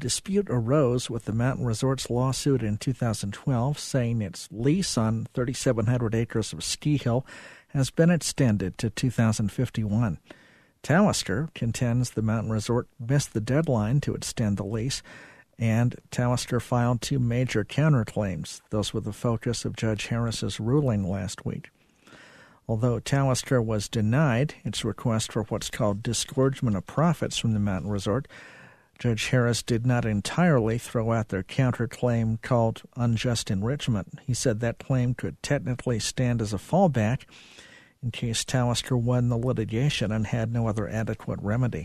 dispute arose with the Mountain Resort's lawsuit in 2012, saying its lease on 3,700 acres of ski hill has been extended to 2051. Talisker contends the Mountain Resort missed the deadline to extend the lease, and Talisker filed two major counterclaims. Those were the focus of Judge Harris's ruling last week. Although Talisker was denied its request for what's called disgorgement of profits from the Mountain Resort, Judge Harris did not entirely throw out their counterclaim called unjust enrichment. He said that claim could technically stand as a fallback in case Talisker won the litigation and had no other adequate remedy.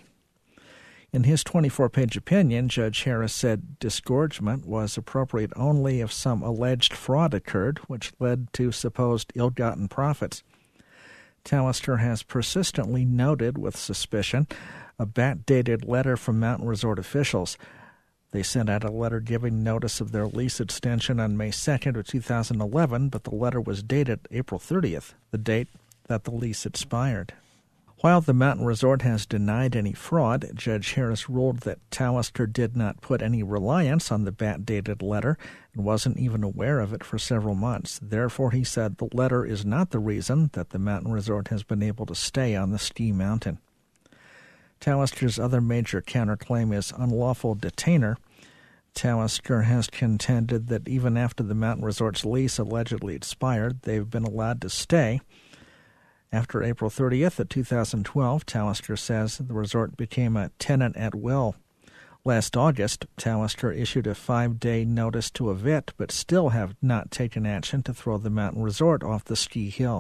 In his 24-page opinion, Judge Harris said disgorgement was appropriate only if some alleged fraud occurred, which led to supposed ill-gotten profits. Talisker has persistently noted with suspicion a backdated letter from Mountain Resort officials. They sent out a letter giving notice of their lease extension on May 2nd of 2011, but the letter was dated April 30th, the date that the lease expired. While the Mountain Resort has denied any fraud, Judge Harris ruled that Talisker did not put any reliance on the backdated letter and wasn't even aware of it for several months. Therefore, he said the letter is not the reason that the Mountain Resort has been able to stay on the ski mountain. Talisker's other major counterclaim is unlawful detainer. Talisker has contended that even after the Mountain Resort's lease allegedly expired, they've been allowed to stay. After April 30th of 2012, Talisker says the resort became a tenant at will. Last August, Talisker issued a 5-day notice to evict, but still have not taken action to throw the Mountain Resort off the ski hill.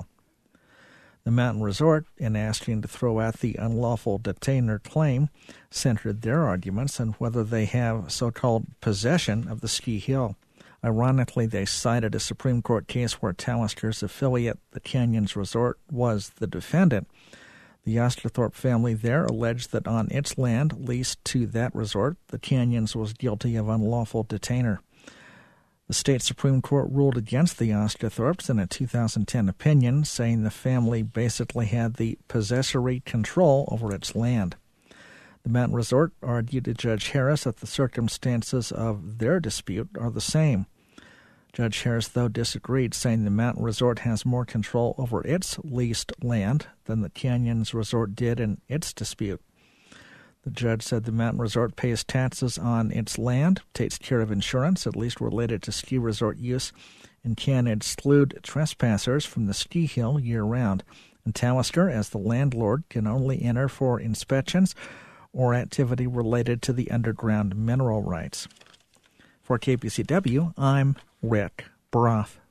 The Mountain Resort, in asking to throw out the unlawful detainer claim, centered their arguments on whether they have so-called possession of the ski hill. Ironically, they cited a Supreme Court case where Talisker's affiliate, the Canyons Resort, was the defendant. The Osterthorpe family there alleged that on its land leased to that resort, the Canyons was guilty of unlawful detainer. The state Supreme Court ruled against the Osterthorpes in a 2010 opinion, saying the family basically had the possessory control over its land. The Mountain Resort argued to Judge Harris that the circumstances of their dispute are the same. Judge Harris, though, disagreed, saying the Mountain Resort has more control over its leased land than the Canyons Resort did in its dispute. The judge said the Mountain Resort pays taxes on its land, takes care of insurance, at least related to ski resort use, and can exclude trespassers from the ski hill year-round. And Talisker, as the landlord, can only enter for inspections or activity related to the underground mineral rights. For KPCW, I'm Rick Broth.